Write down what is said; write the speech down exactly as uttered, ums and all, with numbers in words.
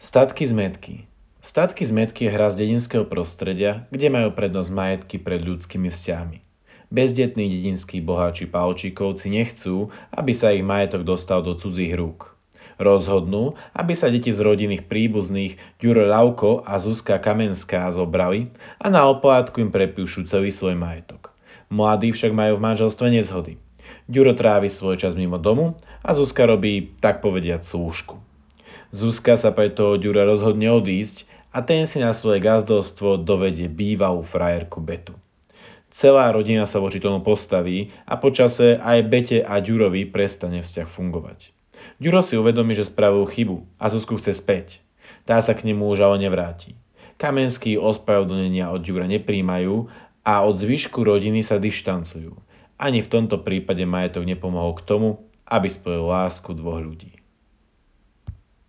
Statky zmetky. Statky zmetky je hra z dedinského prostredia, kde majú prednosť majetky pred ľudskými vzťahmi. Bezdetní dedinskí boháči Pavlčíkovci nechcú, aby sa ich majetok dostal do cudzích rúk. Rozhodnú, aby sa deti z rodinných príbuzných Ďuro Lavko a Zuzka Kamenská zobrali a na oplátku im prepíšu celý svoj majetok. Mladí však majú v manželstve nezhody. Ďuro trávi svoj čas mimo domu a Zuzka robí, tak povediac, slúžku. Zuzka sa preto od Ďura rozhodne odísť a ten si na svoje gazdovstvo dovedie bývalú frajerku Betu. Celá rodina sa voči tomu postaví a počase aj Bete a Ďurovi prestane vzťah fungovať. Ďuro si uvedomí, že spravil chybu a Zuzku chce späť. Tá sa k nemu už ale nevráti. Kamenskí ospravedlnenia od Ďura nepríjmajú a od zvyšku rodiny sa dištancujú. Ani v tomto prípade majetok nepomohol k tomu, aby spojil lásku dvoch ľudí.